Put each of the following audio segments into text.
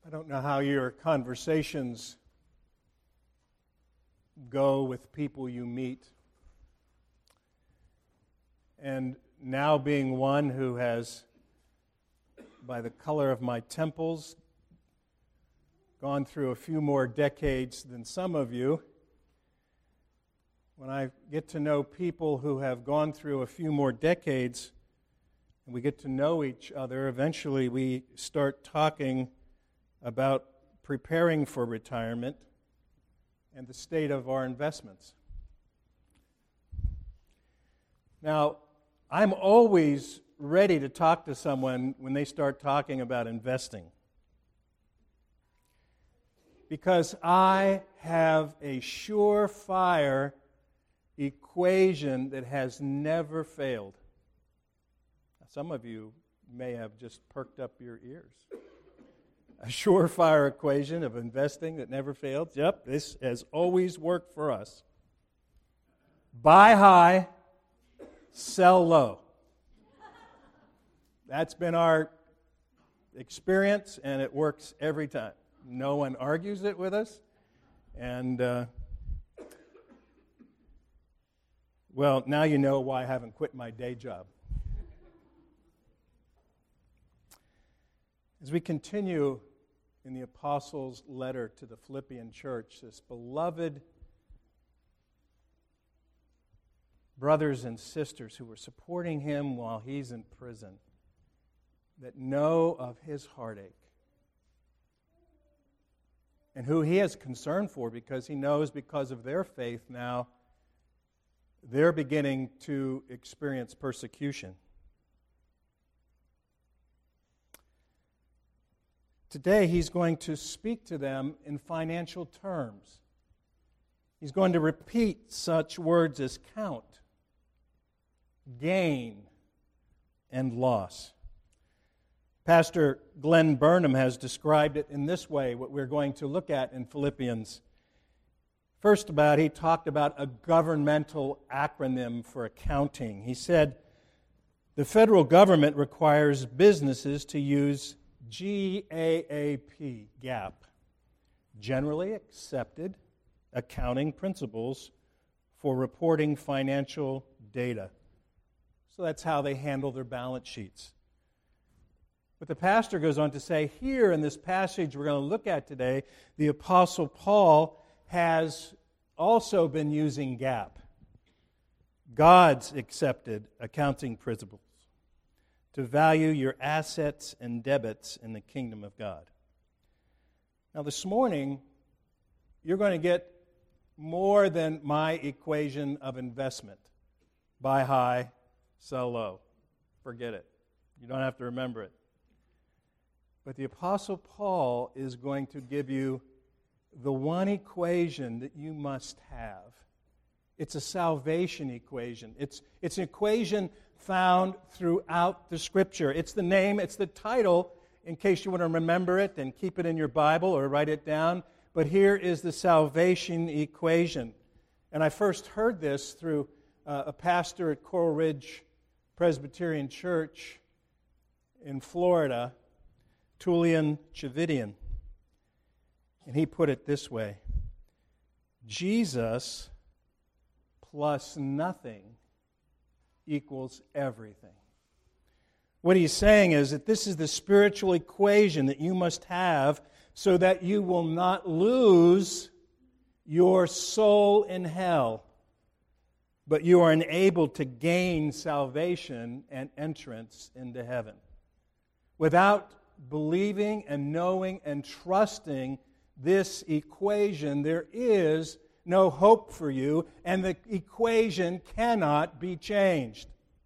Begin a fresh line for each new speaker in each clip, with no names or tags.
I don't know how your conversations go with people you meet. And now being one who has, by the color of my temples, gone through a few more decades than some of you, when I get to know people who have gone through a few more decades, and we get to know each other, eventually we start talking about preparing for retirement and the state of our investments. Now, I'm always ready to talk to someone when they start talking about investing, because I have a surefire equation that has never failed. Some of you may have just perked up your ears. A surefire equation of investing that never failed. Yep, this has always worked for us. Buy high, sell low. That's been our experience, and it works every time. No one argues it with us. And, well, now you know why I haven't quit my day job. As we continue in the Apostles' letter to the Philippian church, this beloved brothers and sisters who were supporting him while he's in prison, that know of his heartache, and who he has concern for because he knows because of their faith now they're beginning to experience persecution. Today, he's going to speak to them in financial terms. He's going to repeat such words as count, gain, and loss. Pastor Glenn Burnham has described it in this way, what we're going to look at in Philippians. First he talked about a governmental acronym for accounting. He said, the federal government requires businesses to use GAAP, Generally Accepted Accounting Principles for reporting financial data. So that's how they handle their balance sheets. But the pastor goes on to say, here in this passage we're going to look at today, the Apostle Paul has also been using GAAP, God's accepted accounting principles, to value your assets and debits in the kingdom of God. Now this morning, you're going to get more than my equation of investment. Buy high, sell low. Forget it. You don't have to remember it. But the Apostle Paul is going to give you the one equation that you must have. It's a salvation equation. It's an equation found throughout the Scripture. It's the name, it's the title, in case you want to remember it and keep it in your Bible or write it down. But here is the salvation equation. And I first heard this through a pastor at Coral Ridge Presbyterian Church in Florida, Tullian Chavidian. And he put it this way: Jesus plus nothing equals everything. What he's saying is that this is the spiritual equation that you must have so that you will not lose your soul in hell, but you are enabled to gain salvation and entrance into heaven. Without believing and knowing and trusting this equation, there is no hope for you, and the equation cannot be changed.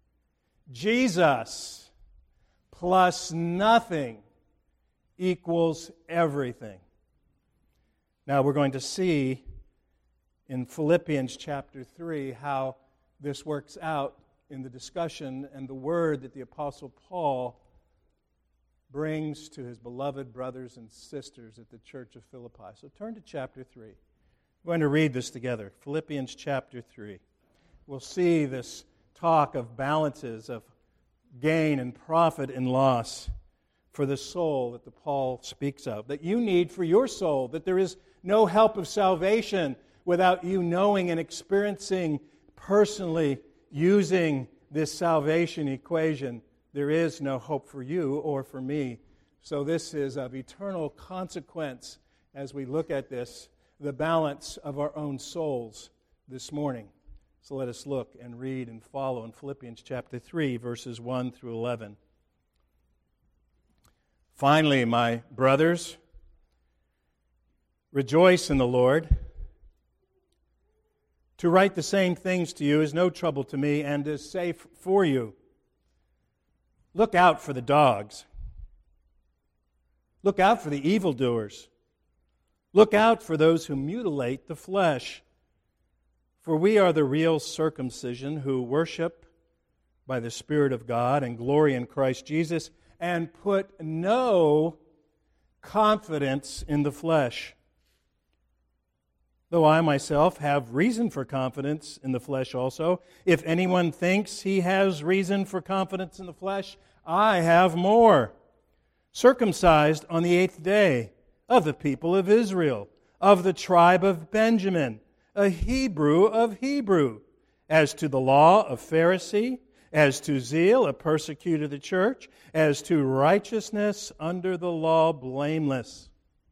Jesus plus nothing equals everything. Now we're going to see in Philippians chapter 3 how this works out in the discussion and the word that the Apostle Paul brings to his beloved brothers and sisters at the church of Philippi. So turn to chapter 3. We're going to read this together. Philippians chapter 3. We'll see this talk of balances, of gain and profit and loss. for the soul that the Paul speaks of, that you need for your soul, that there is no help of salvation without you knowing and experiencing personally using this salvation equation. There is no hope for you or for me. So this is of eternal consequence as we look at this, the balance of our own souls this morning. So let us look and read and follow in Philippians chapter 3, verses 1 through 11. Finally, my brothers, rejoice in the Lord. To write the same things to you is no trouble to me and is safe for you. Look out for the dogs. Look out for the evildoers. Look out for those who mutilate the flesh. For we are the real circumcision who worship by the Spirit of God and glory in Christ Jesus and put no confidence in the flesh. Though I myself have reason for confidence in the flesh also, if anyone thinks he has reason for confidence in the flesh, I have more. Circumcised on the 8th day, of the people of Israel, of the tribe of Benjamin, a Hebrew of Hebrew, as to the law, a Pharisee, as to zeal, a persecutor of the church, as to righteousness under the law, blameless.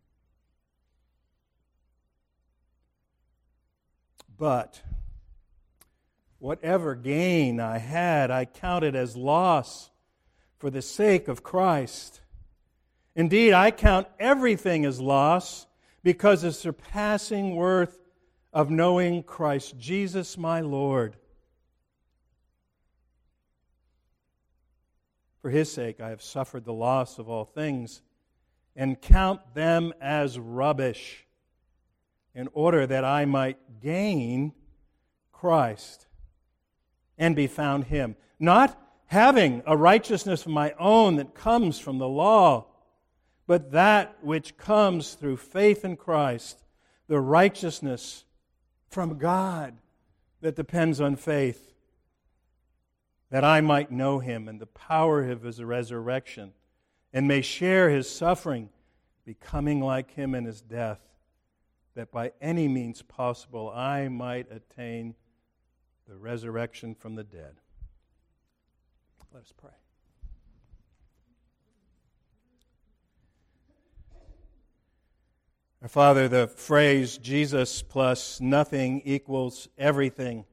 But whatever gain I had, I counted as loss for the sake of Christ. Indeed, I count everything as loss because of the surpassing worth of knowing Christ Jesus my Lord. For His sake I have suffered the loss of all things and count them as rubbish, in order that I might gain Christ and be found Him, not having a righteousness of my own that comes from the law, but that which comes through faith in Christ, the righteousness from God that depends on faith, that I might know Him and the power of His resurrection, and may share His suffering, becoming like Him in His death, that by any means possible I might attain the resurrection from the dead. Let us pray. Our Father, the phrase Jesus plus nothing equals everything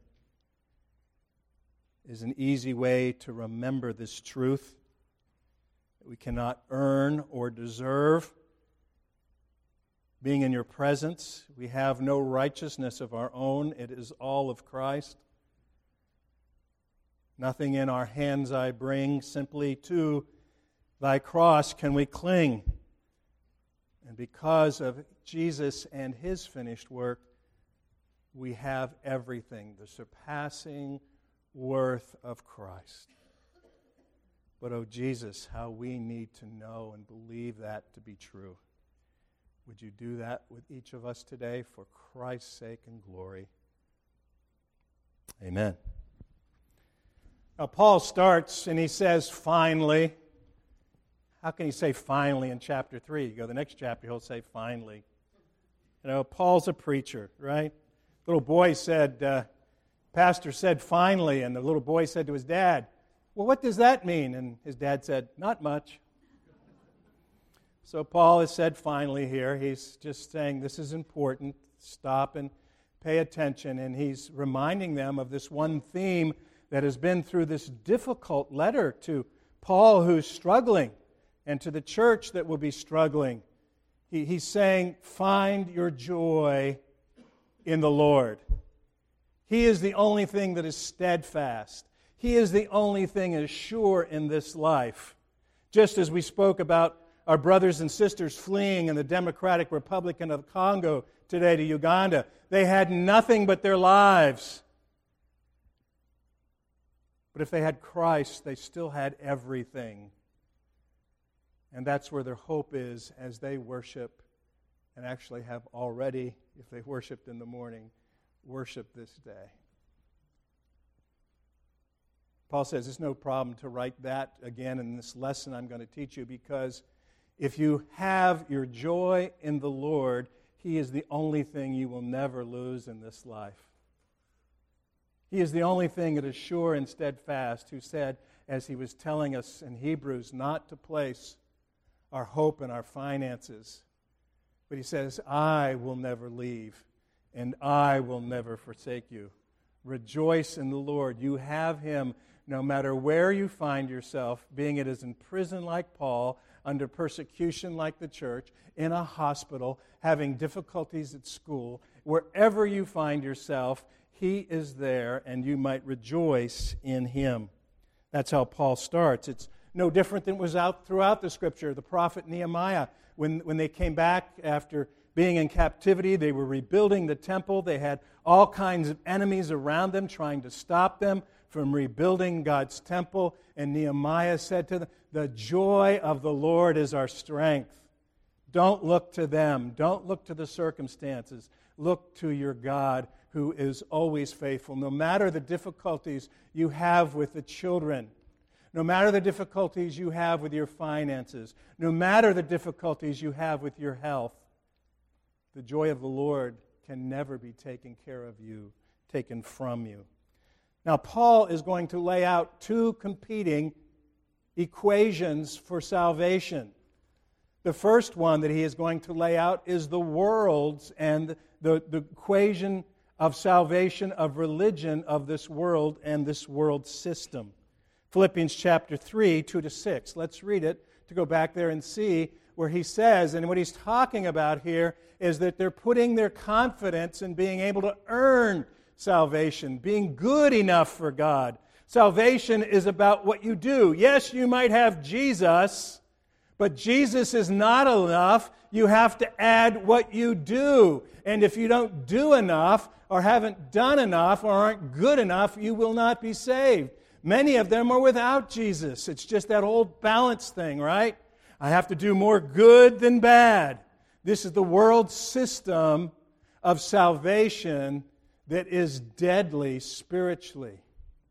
is an easy way to remember this truth that we cannot earn or deserve. Being in your presence, we have no righteousness of our own. It is all of Christ. Nothing in our hands I bring, simply to thy cross can we cling. And because of Jesus and His finished work, we have everything, the surpassing worth of Christ. But, oh Jesus, how we need to know and believe that to be true. Would you do that with each of us today for Christ's sake and glory? Amen. Now, Paul starts and he says, finally. How can he say finally in chapter 3? You go to the next chapter, he'll say finally. You know, Paul's a preacher, right? Little boy said, pastor said finally, and the little boy said to his dad, well, what does that mean? And his dad said, not much. So Paul has said finally here. He's just saying this is important. Stop and pay attention. And he's reminding them of this one theme that has been through this difficult letter to Paul, who's struggling, and to the church that will be struggling. He's saying, find your joy in the Lord. He is the only thing that is steadfast. He is the only thing that is sure in this life. Just as we spoke about our brothers and sisters fleeing in the Democratic Republic of Congo today to Uganda, they had nothing but their lives. But if they had Christ, they still had everything. And that's where their hope is as they worship, and actually have already, if they worshiped in the morning, worship this day. Paul says it's no problem to write that again in this lesson I'm going to teach you, because if you have your joy in the Lord, He is the only thing you will never lose in this life. He is the only thing that is sure and steadfast, who said, as he was telling us in Hebrews, not to place our hope in our finances. But he says, I will never leave, and I will never forsake you. Rejoice in the Lord. You have Him no matter where you find yourself, being it is in prison like Paul, under persecution like the church, in a hospital, having difficulties at school. Wherever you find yourself, He is there, and you might rejoice in Him. That's how Paul starts. It's no different than was out throughout the Scripture. The prophet Nehemiah, when they came back after being in captivity, they were rebuilding the temple. They had all kinds of enemies around them trying to stop them from rebuilding God's temple. And Nehemiah said to them, the joy of the Lord is our strength. Don't look to them. Don't look to the circumstances. Look to your God, who is always faithful. No matter the difficulties you have with the children, no matter the difficulties you have with your finances, no matter the difficulties you have with your health, the joy of the Lord can never be taken care of you, taken from you. Now, Paul is going to lay out two competing equations for salvation. The first one that he is going to lay out is the world's and the equation of salvation, of religion of this world and this world system. Philippians chapter 3, 2-6. Let's read it to go back there and see where he says, and what he's talking about here is that they're putting their confidence in being able to earn salvation, being good enough for God. Salvation is about what you do. Yes, you might have Jesus, but Jesus is not enough. You have to add what you do. And if you don't do enough, or haven't done enough, or aren't good enough, you will not be saved. Many of them are without Jesus. It's just that old balance thing, right? I have to do more good than bad. This is the world system of salvation that is deadly spiritually.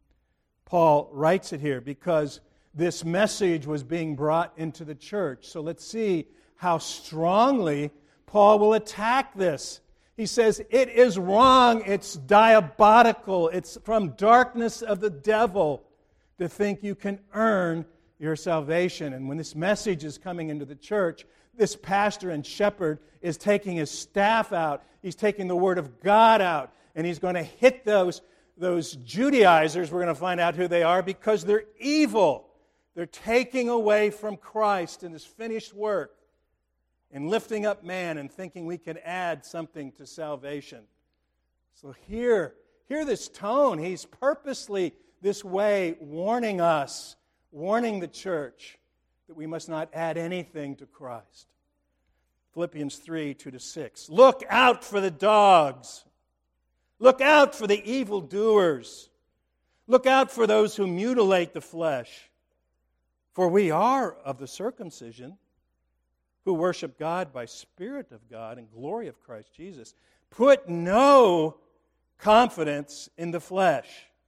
Paul writes it here because this message was being brought into the church. So let's see how strongly Paul will attack this. He says, it is wrong, it's diabolical, it's from darkness of the devil to think you can earn your salvation. And when this message is coming into the church, this pastor and shepherd is taking his staff out, he's taking the Word of God out, and he's going to hit those Judaizers. We're going to find out who they are, because they're evil. They're taking away from Christ and His finished work, and lifting up man and thinking we can add something to salvation. So hear this tone. He's purposely this way warning us, warning the church that we must not add anything to Christ. Philippians 3, 2-6. Look out for the dogs. Look out for the evildoers. Look out for those who mutilate the flesh. For we are of the circumcision, who worship God by Spirit of God and glory of Christ Jesus. Put no confidence in the flesh.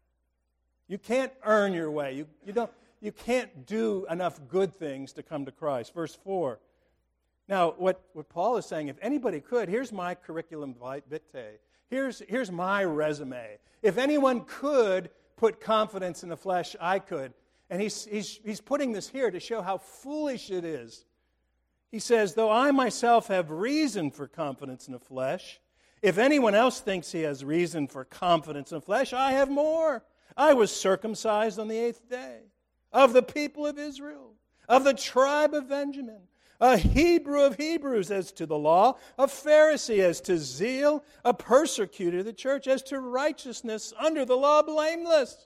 You can't earn your way. You can't do enough good things to come to Christ. Verse 4. Now, what Paul is saying, if anybody could, here's my curriculum vitae. Here's my resume. If anyone could put confidence in the flesh, I could. And he's putting this here to show how foolish it is. He says, though I myself have reason for confidence in the flesh, if anyone else thinks he has reason for confidence in the flesh, I have more. I was circumcised on the 8th day, of the people of Israel, of the tribe of Benjamin, a Hebrew of Hebrews as to the law, a Pharisee as to zeal, a persecutor of the church as to righteousness, under the law blameless.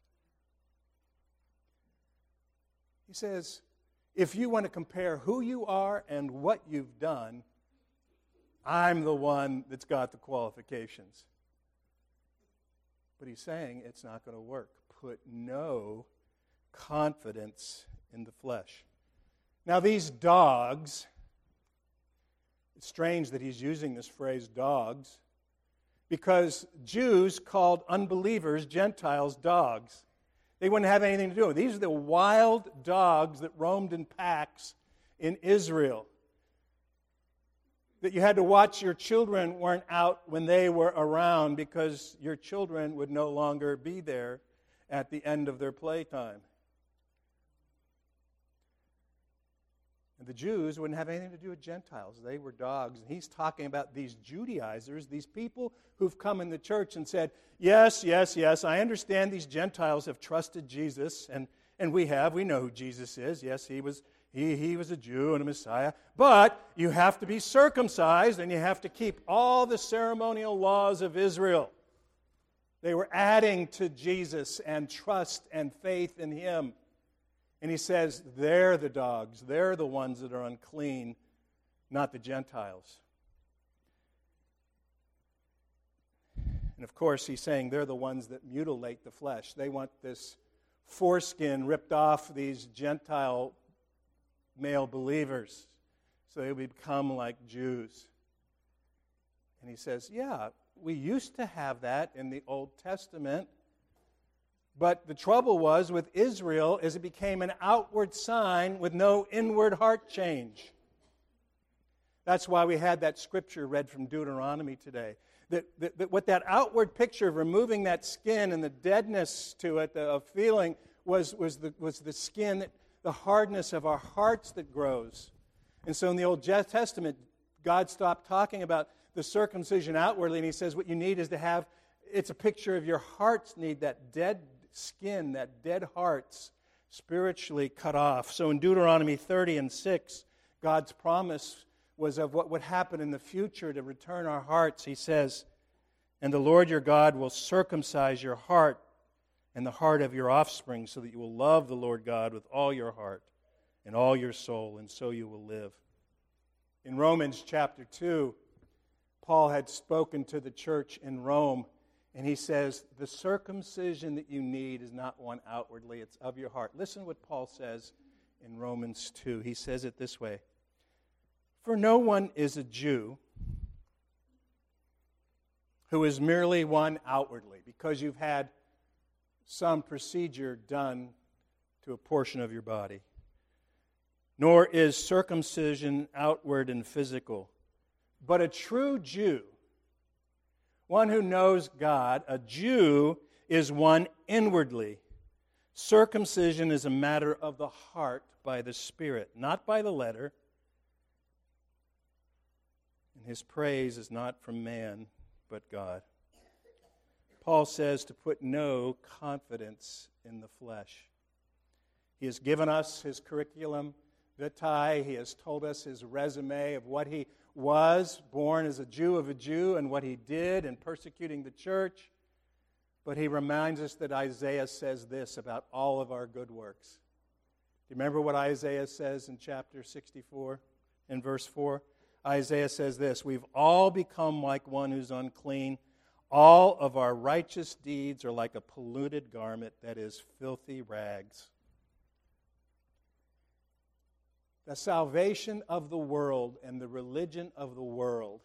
He says, if you want to compare who you are and what you've done, I'm the one that's got the qualifications. But he's saying it's not going to work. Put no confidence in the flesh. Now these dogs, it's strange that he's using this phrase dogs, because Jews called unbelievers, Gentiles, dogs. They wouldn't have anything to do with it. These are the wild dogs that roamed in packs in Israel. That you had to watch your children weren't out when they were around because your children would no longer be there at the end of their playtime. And the Jews wouldn't have anything to do with Gentiles. They were dogs. And he's talking about these Judaizers, these people who've come in the church and said, yes, I understand these Gentiles have trusted Jesus, and we have. We know who Jesus is. Yes, he was a Jew and a Messiah. But you have to be circumcised, and you have to keep all the ceremonial laws of Israel. They were adding to Jesus and trust and faith in Him. And he says, they're the dogs. They're the ones that are unclean, not the Gentiles. And of course, he's saying they're the ones that mutilate the flesh. They want this foreskin ripped off these Gentile male believers so they become like Jews. And he says, yeah, we used to have that in the Old Testament. But the trouble was with Israel is it became an outward sign with no inward heart change. That's why we had that scripture read from Deuteronomy today. That what that outward picture of removing that skin and the deadness to it, of feeling, was the skin, the hardness of our hearts that grows. And so in the Old Testament, God stopped talking about the circumcision outwardly, and He says what you need is to have, it's a picture of your hearts need that dead skin, that dead hearts, spiritually cut off. So in Deuteronomy 30:6, God's promise was of what would happen in the future to return our hearts. He says, and the Lord your God will circumcise your heart and the heart of your offspring so that you will love the Lord God with all your heart and all your soul, and so you will live. In Romans chapter 2, Paul had spoken to the church in Rome, and he says, the circumcision that you need is not one outwardly, it's of your heart. Listen to what Paul says in Romans 2. He says it this way, for no one is a Jew who is merely one outwardly, because you've had some procedure done to a portion of your body. Nor is circumcision outward and physical, but a true Jew, one who knows God, a Jew is one inwardly. Circumcision is a matter of the heart by the Spirit, not by the letter. And his praise is not from man, but God. Paul says to put no confidence in the flesh. He has given us his curriculum vitae. He has told us his resume of what he was, born as a Jew of a Jew, and what he did in persecuting the church. But he reminds us that Isaiah says this about all of our good works. Do you remember what Isaiah says in chapter 64 in verse 4? Isaiah says this, we've all become like one who's unclean. All of our righteous deeds are like a polluted garment that is filthy rags. The salvation of the world and the religion of the world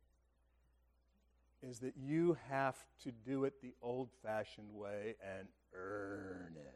is that you have to do it the old-fashioned way and earn it.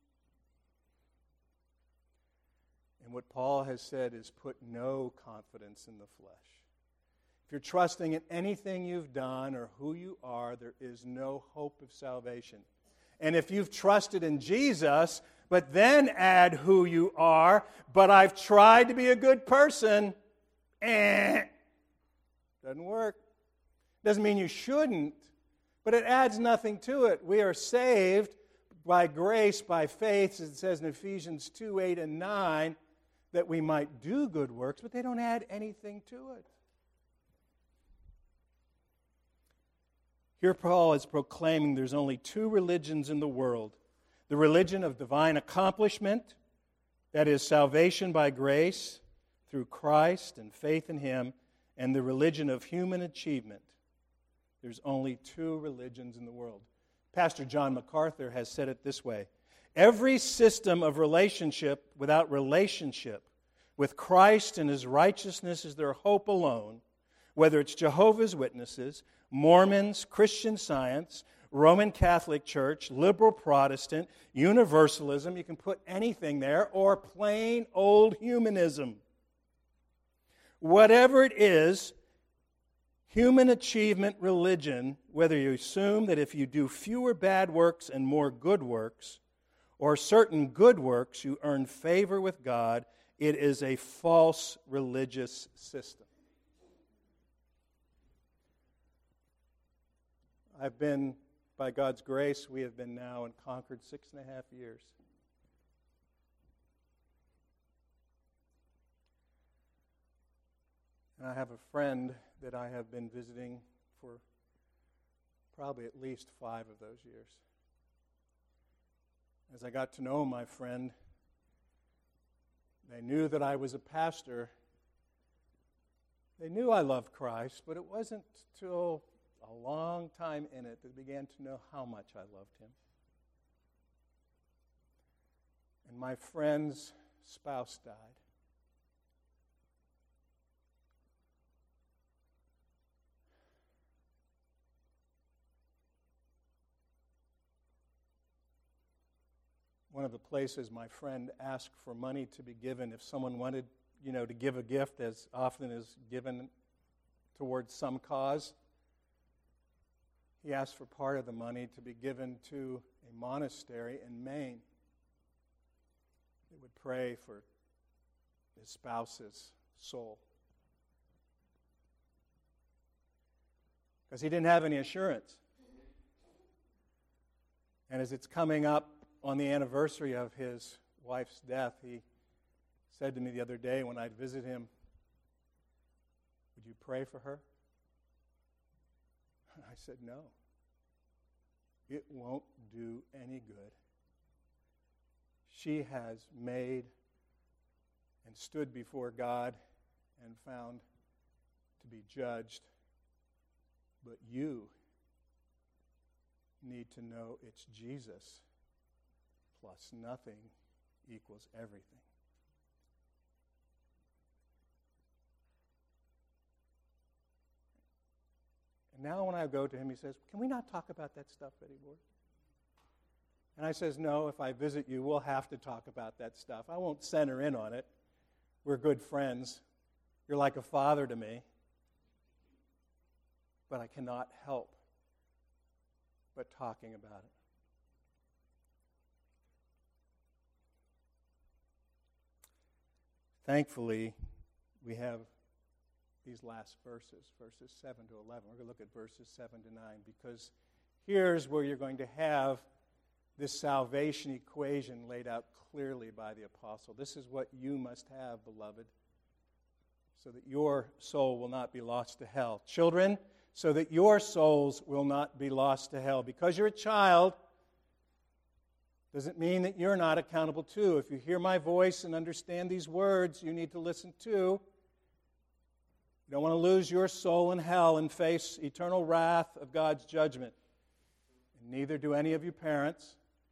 And what Paul has said is put no confidence in the flesh. If you're trusting in anything you've done or who you are, there is no hope of salvation. And if you've trusted in Jesus, but then add who you are, but I've tried to be a good person, doesn't work. Doesn't mean you shouldn't, but it adds nothing to it. We are saved by grace, by faith, as it says in Ephesians 2:8 and 9, that we might do good works, but they don't add anything to it. Here Paul is proclaiming there's only two religions in the world. The religion of divine accomplishment, that is salvation by grace through Christ and faith in Him, and the religion of human achievement. There's only two religions in the world. Pastor John MacArthur has said it this way, every system of relationship without relationship with Christ and His righteousness is their hope alone, whether it's Jehovah's Witnesses, Mormons, Christian Science, Roman Catholic Church, liberal Protestant, universalism, you can put anything there, or plain old humanism. Whatever it is, human achievement religion, whether you assume that if you do fewer bad works and more good works, or certain good works, you earn favor with God, it is a false religious system. I've been, by God's grace, we have been now in Concord 6.5 years. And I have a friend that I have been visiting for probably at least 5 of those years. As I got to know my friend, they knew that I was a pastor. They knew I loved Christ, but it wasn't till a long time in it that they began to know how much I loved him. And my friend's spouse died. One of the places my friend asked for money to be given if someone wanted, to give a gift as often as given towards some cause. He asked for part of the money to be given to a monastery in Maine. They would pray for his spouse's soul. Because he didn't have any assurance. And as it's coming up on the anniversary of his wife's death, he said to me the other day when I'd visit him, "Would you pray for her?" I said, "No. It won't do any good. She has made and stood before God and found to be judged, but you need to know it's Jesus plus nothing equals everything." And now when I go to him, he says, "Can we not talk about that stuff anymore?" And I says, "No, if I visit you, we'll have to talk about that stuff. I won't center in on it. We're good friends. You're like a father to me. But I cannot help but talking about it." Thankfully, we have these last verses 7 to 11. We're going to look at verses 7 to 9, because here's where you're going to have this salvation equation laid out clearly by the apostle. This is what you must have, beloved, so that your soul will not be lost to hell. Children, so that your souls will not be lost to hell. Because you're a child doesn't mean that you're not accountable too. If you hear my voice and understand these words, you need to listen too. You don't want to lose your soul in hell and face eternal wrath of God's judgment. And neither do any of you parents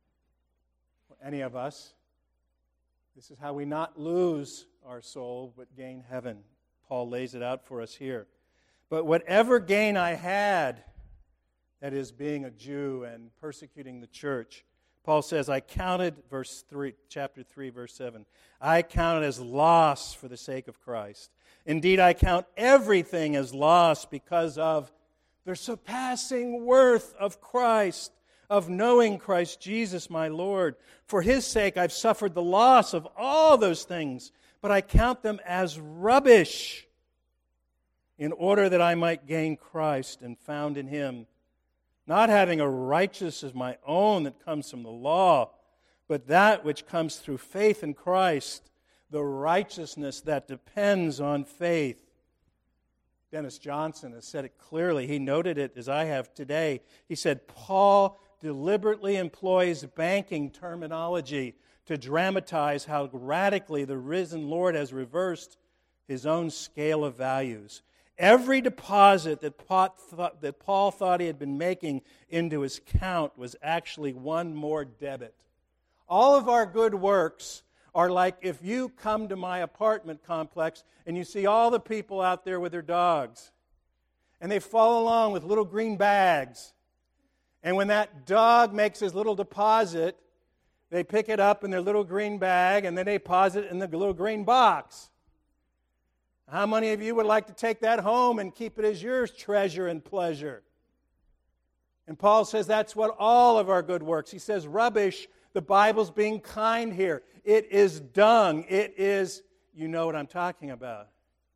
or any of us. This is how we not lose our soul but gain heaven. Paul lays it out for us here. "But whatever gain I had," that is, being a Jew and persecuting the church, Paul says, I counted, chapter 3, verse 7, "I counted as loss for the sake of Christ. Indeed, I count everything as loss because of the surpassing worth of Christ, of knowing Christ Jesus my Lord. For His sake I've suffered the loss of all those things, but I count them as rubbish, in order that I might gain Christ and found in Him, not having a righteousness of my own that comes from the law, but that which comes through faith in Christ, the righteousness that depends on faith." Dennis Johnson has said it clearly. He noted it as I have today. He said, Paul deliberately employs banking terminology to dramatize how radically the risen Lord has reversed His own scale of values. Every deposit that Paul thought he had been making into his account was actually one more debit. All of our good works are like if you come to my apartment complex and you see all the people out there with their dogs, and they follow along with little green bags, And when that dog makes his little deposit, they pick it up in their little green bag and then they deposit it in the little green box. How many of you would like to take that home and keep it as your treasure and pleasure? And Paul says that's what all of our good works. He says rubbish. The Bible's being kind here. It is dung. It is, you know what I'm talking about.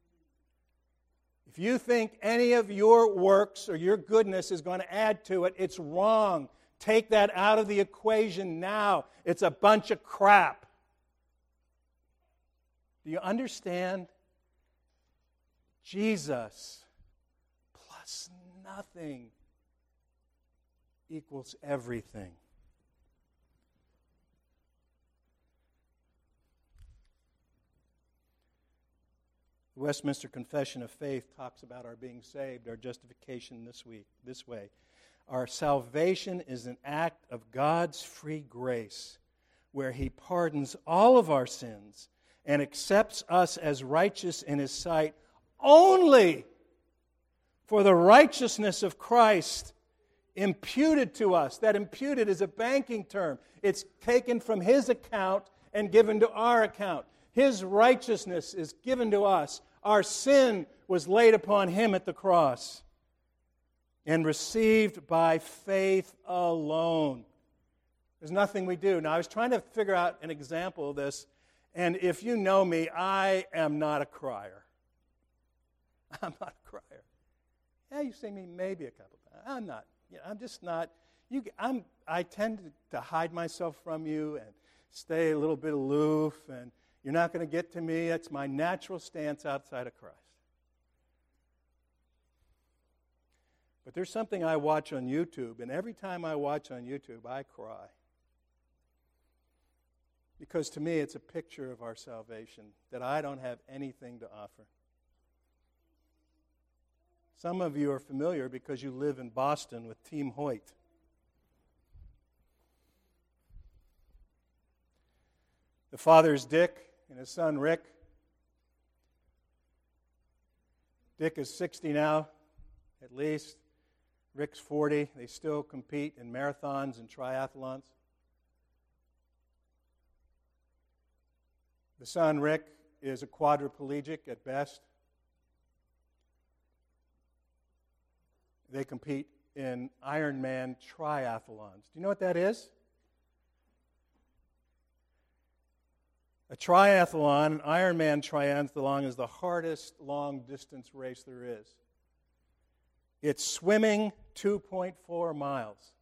If you think any of your works or your goodness is going to add to it, it's wrong. Take that out of the equation now. It's a bunch of crap. Do you understand? Jesus plus nothing equals everything. The Westminster Confession of Faith talks about our being saved, our justification this way. Our salvation is an act of God's free grace, where He pardons all of our sins and accepts us as righteous in His sight only for the righteousness of Christ imputed to us. That imputed is a banking term. It's taken from His account and given to our account. His righteousness is given to us. Our sin was laid upon Him at the cross and received by faith alone. There's nothing we do. Now, I was trying to figure out an example of this, and if you know me, I am not a crier. I'm not a crier. Yeah, you've seen me maybe a couple times. I'm not. I'm just not. I tend to hide myself from you and stay a little bit aloof, and you're not going to get to me. That's my natural stance outside of Christ. But there's something I watch on YouTube, and every time I watch on YouTube, I cry. Because to me, it's a picture of our salvation, that I don't have anything to offer. Some of you are familiar because you live in Boston with Team Hoyt. The father is Dick and his son Rick. Dick is 60 now, at least. Rick's 40. They still compete in marathons and triathlons. The son, Rick, is a quadriplegic at best. They compete in Ironman triathlons. Do you know what that is? A triathlon, an Ironman triathlon, is the hardest long-distance race there is. It's swimming 2.4 miles.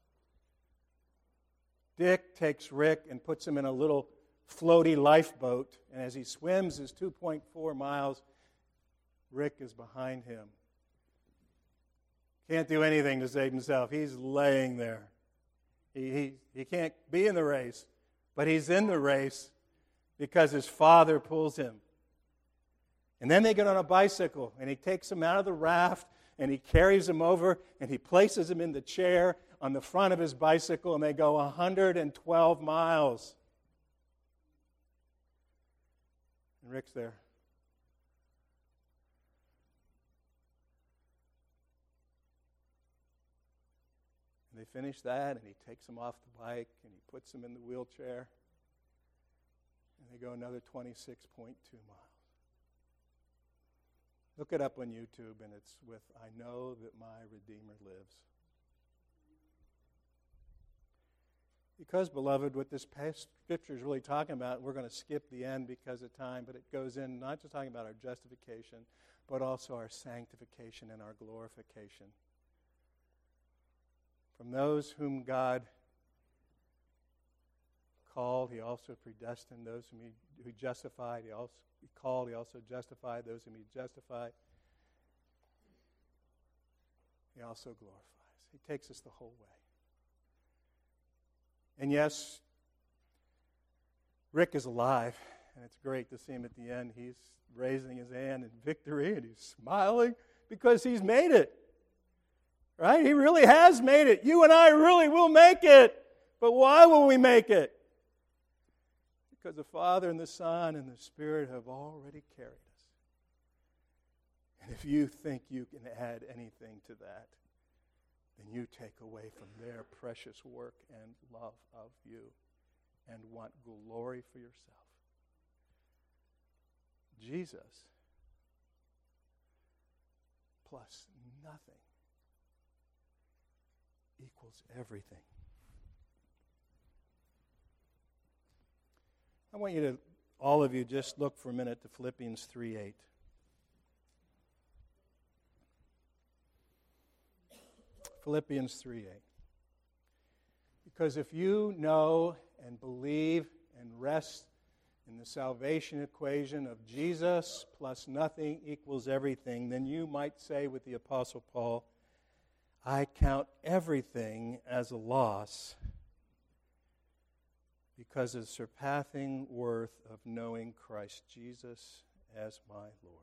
Dick takes Rick and puts him in a little floaty lifeboat, and as he swims his 2.4 miles, Rick is behind him. Can't do anything to save himself. He's laying there. He can't be in the race, but he's in the race because his father pulls him. And then they get on a bicycle, and he takes him out of the raft, and he carries him over, and he places him in the chair on the front of his bicycle, and they go 112 miles. And Rick's there. And they finish that, and he takes him off the bike, and he puts him in the wheelchair, and they go another 26.2 miles. Look it up on YouTube, and it's with "I Know That My Redeemer Lives." Because, beloved, what this scripture is really talking about, we're going to skip the end because of time, but it goes in not just talking about our justification, but also our sanctification and our glorification. From those whom God called, He also predestined. Those whom He justified, He also called, He also justified. Those whom He justified, He also glorifies. He takes us the whole way. And yes, Rick is alive, and it's great to see him at the end. He's raising his hand in victory, and he's smiling because he's made it. Right? He really has made it. You and I really will make it. But why will we make it? Because the Father and the Son and the Spirit have already carried us. And if you think you can add anything to that, then you take away from their precious work and love of you and want glory for yourself. Jesus plus nothing equals everything. I want you to, all of you, just look for a minute to Philippians 3:8. Philippians 3:8. Because if you know and believe and rest in the salvation equation of Jesus plus nothing equals everything, then you might say with the Apostle Paul, I count everything as a loss because of the surpassing worth of knowing Christ Jesus as my Lord.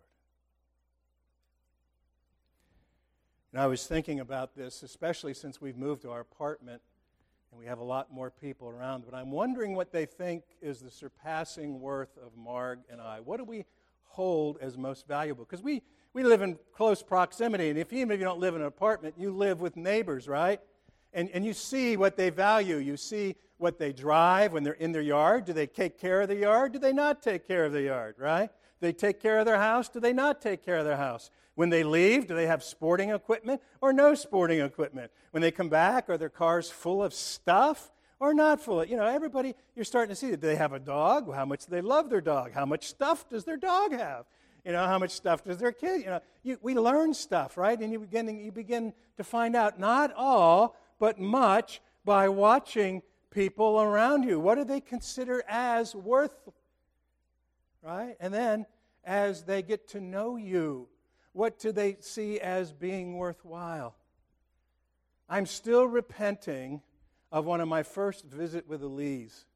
And I was thinking about this, especially since we've moved to our apartment and we have a lot more people around, but I'm wondering what they think is the surpassing worth of Marg and I. What do we hold as most valuable? Because we live in close proximity, and even if you don't live in an apartment, you live with neighbors, right? And you see what they value. You see what they drive when they're in their yard. Do they take care of the yard? Do they not take care of the yard, right? Do they take care of their house? Do they not take care of their house? When they leave, do they have sporting equipment or no sporting equipment? When they come back, are their cars full of stuff or not full of? Everybody, you're starting to see that. Do they have a dog? Well, how much do they love their dog? How much stuff does their dog have? How much stuff does their kid? We learn stuff, right? And you begin to find out not all, but much by watching people around you. What do they consider as worth? Right? And then as they get to know you, what do they see as being worthwhile? I'm still repenting of one of my first visit with Elise.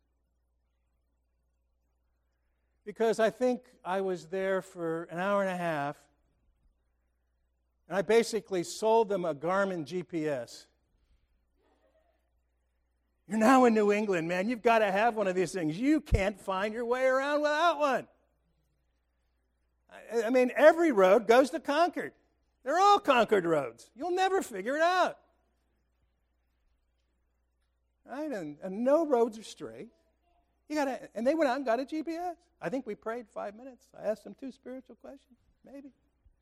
Because I think I was there for an hour and a half, and I basically sold them a Garmin GPS. You're now in New England, man. You've got to have one of these things. You can't find your way around without one. I mean, every road goes to Concord. They're all Concord roads. You'll never figure it out. Right? And no roads are straight. And they went out and got a GPS. I think we prayed 5 minutes. I asked them 2 spiritual questions, maybe.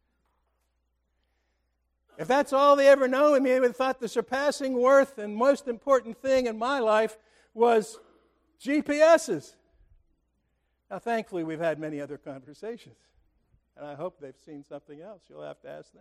If that's all they ever know, I mean, they would have thought the surpassing worth and most important thing in my life was GPSs. Now, thankfully, we've had many other conversations. And I hope they've seen something else. You'll have to ask them.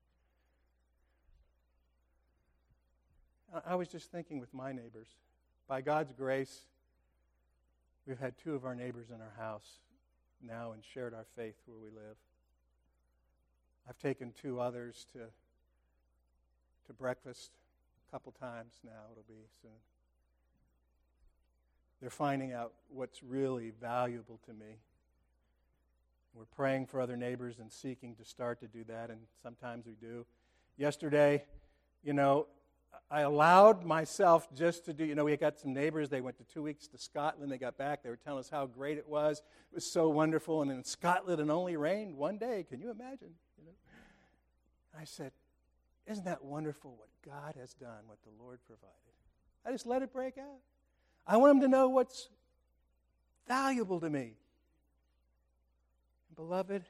I was just thinking with my neighbors. By God's grace, we've had 2 of our neighbors in our house now and shared our faith where we live. I've taken 2 others to breakfast a couple times now. It'll be soon. They're finding out what's really valuable to me. We're praying for other neighbors and seeking to start to do that, and sometimes we do. Yesterday, I allowed myself just to do, we got some neighbors, they went to 2 weeks to Scotland, they got back, they were telling us how great it was so wonderful, and in Scotland it only rained one day, can you imagine? I said, isn't that wonderful what God has done, what the Lord provided? I just let it break out. I want them to know what's valuable to me. Beloved,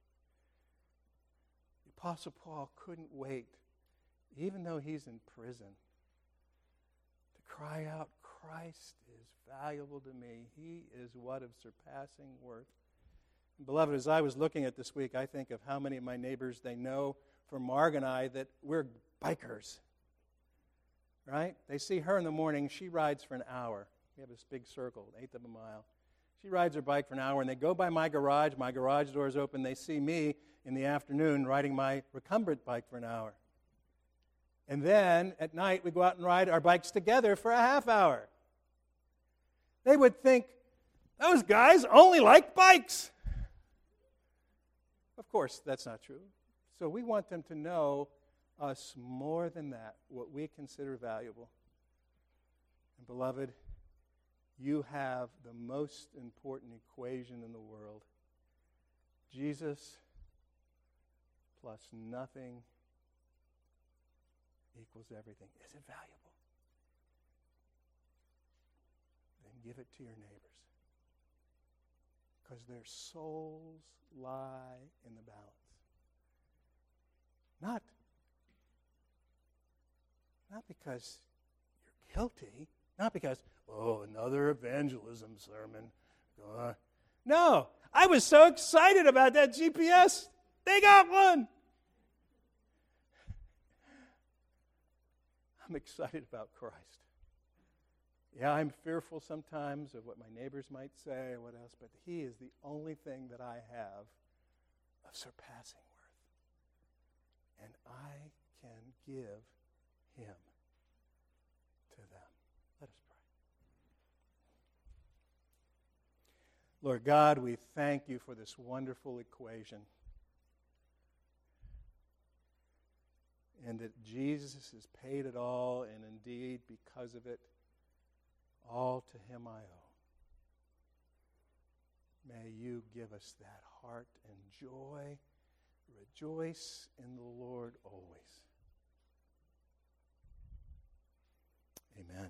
the Apostle Paul couldn't wait, even though he's in prison, to cry out, Christ is valuable to me. He is what of surpassing worth. And beloved, as I was looking at this week, I think of how many of my neighbors, they know from Marg and I that we're bikers, right? They see her in the morning, she rides for an hour. We have this big circle, 1/8 of a mile. She rides her bike for an hour, and they go by my garage door is open, they see me in the afternoon riding my recumbent bike for an hour. And then, at night, we go out and ride our bikes together for a half hour. They would think, those guys only like bikes. Of course, that's not true. So we want them to know us more than that, what we consider valuable. And beloved, you have the most important equation in the world. Jesus plus nothing equals equals everything. Is it valuable? Then give it to your neighbors. Because their souls lie in the balance. Not because you're guilty, not because, another evangelism sermon. No, I was so excited about that GPS. They got one. I'm excited about Christ. Yeah, I'm fearful sometimes of what my neighbors might say or what else, but he is the only thing that I have of surpassing worth. And I can give him to them. Let us pray. Lord God, we thank you for this wonderful equation. And that Jesus has paid it all, and indeed, because of it, all to him I owe. May you give us that heart and joy. Rejoice in the Lord always. Amen.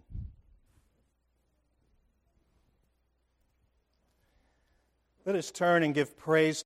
Let us turn and give praise